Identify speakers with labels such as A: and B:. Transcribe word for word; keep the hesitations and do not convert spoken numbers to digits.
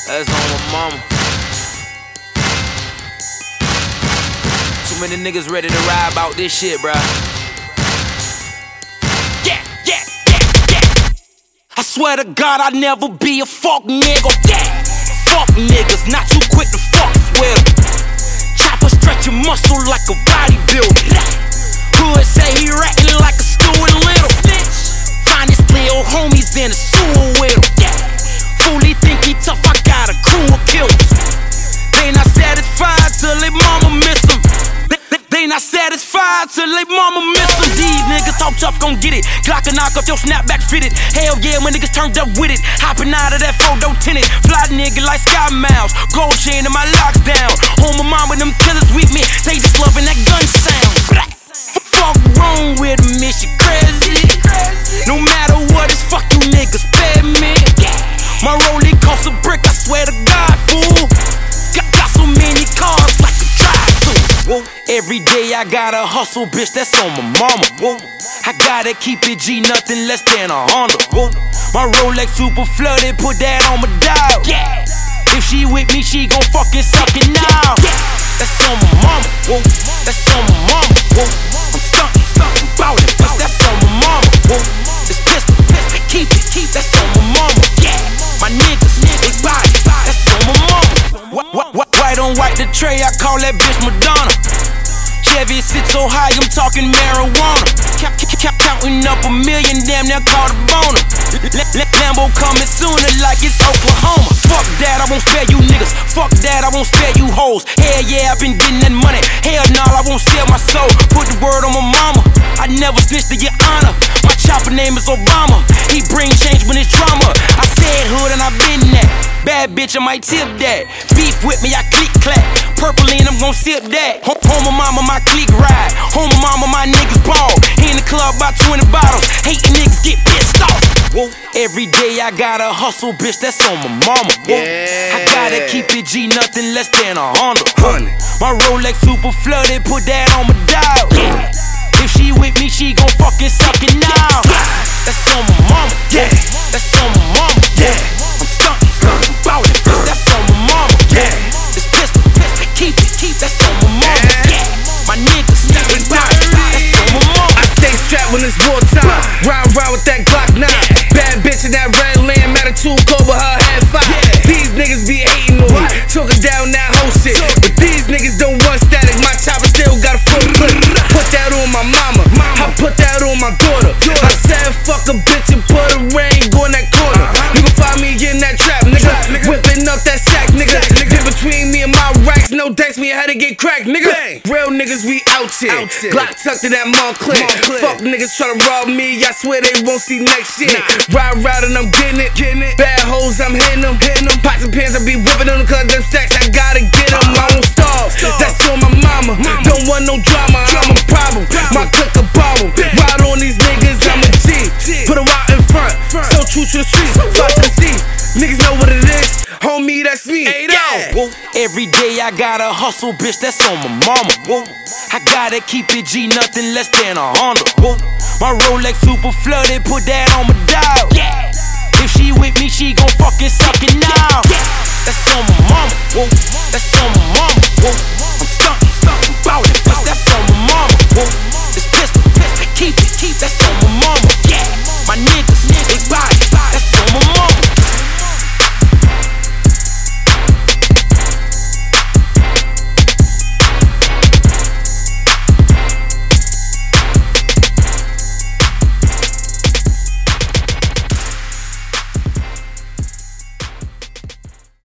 A: That's on my mama. Too many niggas ready to ride about this shit, bruh. Yeah, yeah, yeah, yeah. I swear to God I'd never be a fuck nigga. Yeah, fuck niggas, not too quick to fuck with them. Chopper stretch your muscle like a bodybuilder. Hood say he ratting like a Stuart Little. Finest little homies in the sewer with him. Yeah. Fool, he think he tough, I got a crew of killers. They not satisfied till they mama miss them. They, they, they not satisfied till they mama miss them. These niggas talk tough, gon' get it. Glock and knock off your snapback fitted. Hell yeah, when niggas turned up with it. Hopping out of that photo tinted. Fly nigga like Sky Miles. Gold chain in my locks down. Home my mom with them killers with me. They just loving that gun sound. Fuck wrong with them, it's shit crazy. No matter what, it's fuck you niggas pay me. My rolling costs a brick, I swear to God, fool. Got, got so many cars like a drive-thru. Every day I gotta hustle, bitch, that's on my mama. Whoa. I gotta keep it G, nothing less than a Honda. Whoa. My Rolex super flooded, put that on my dog. Yeah. If she with me, she gon' fucking suck it now. Yeah. That's on my mama. Whoa. That's on my mama. Whoa. I'm stuntin', stuntin' ballin', bitch, that's on my mama. Whoa. It's pistol, pistol, keep it, keep that's on my mama. Yeah. My niggas, big body, that's on my mama. Wh- wh- white on white the tray, I call that bitch Madonna. Chevy sits so high, I'm talking marijuana. Kept, kept counting up a million, damn near called a boner. Let Lambo coming sooner like it's Oklahoma. Fuck that, I won't spare you niggas. Fuck that, I won't spare you hoes. Hell yeah, I've been getting that money. Hell nah, I won't sell my soul. Put the word on my mama. I never snitch to get honor. My chopper name is Obama. He bring change when it's trauma. I said hood and I been that. Bad bitch, I might tip that. Beef with me, I click clack. Purple lean, I'm gon' sip that. Home, home my mama, my clique ride. Home my mama, my niggas ball. In the club, about twenty bottles. Hating niggas get pissed off. Whoa. Every day I gotta hustle, bitch, that's on my mama. Whoa.
B: Yeah.
A: I gotta keep it G, nothing less than a Honda. My Rolex super flooded, put that on my dog. Yeah. If she with me, she gon' fucking suck it now. That's on my mama. Yeah. That's on my mama. Yeah. I'm stuntin', stuntin', ballin', bitch, that's on my mama. Yeah. It's pistol, pistol, keep it, keep that's on my mama. Yeah. My niggas, niggas, body, that's on my mama.
B: I stay strapped when it's wartime. Ride around with that Glock nine. Bad bitch in that red land, attitude over her head five. These niggas be hating on me, talking down that whole shit. But these niggas don't want static, my chopper still got a full clip. Put that on my mama, I put that on my daughter. I said fuck a bitch and put a ring on that corner. You can find me in that trap, nigga, whipping up that sack, nigga. Get between me and my racks, no thanks me, I had to get cracked, nigga. Real niggas, we out here. Glock tucked in that Montclair. Fuck niggas tryna rob me, I swear they won't see next shit. Ride ride and I'm getting it, getting it. Bad hoes, I'm hitting them, hitting them. Pots and pans, I be whipping them, cause them stacks, I gotta get them. I won't starve, that's on my mama. Don't want no drama, I'm a problem. My click a bottle, ride on these niggas, I'm a G. Put a out in front, so true to the streets, five to the sea. Niggas know what it is, homie, that's me.
A: Yeah. Whoa. Every day I gotta hustle, bitch, that's on my mama. Whoa. I gotta keep it G, nothing less than a Honda. Whoa. My Rolex super flooded, put that on my dog. Yeah. If she with me, she gon' fucking suck it now. Yeah. That's on my mama. Whoa. That's on my mama. Whoa. I'm stuntin', stuntin', ballin', bitch, that's on my mama. Whoa. It's pistol, pistol, keep it, keep that's on my mama. Yeah. My niggas, big body, that's on my mama.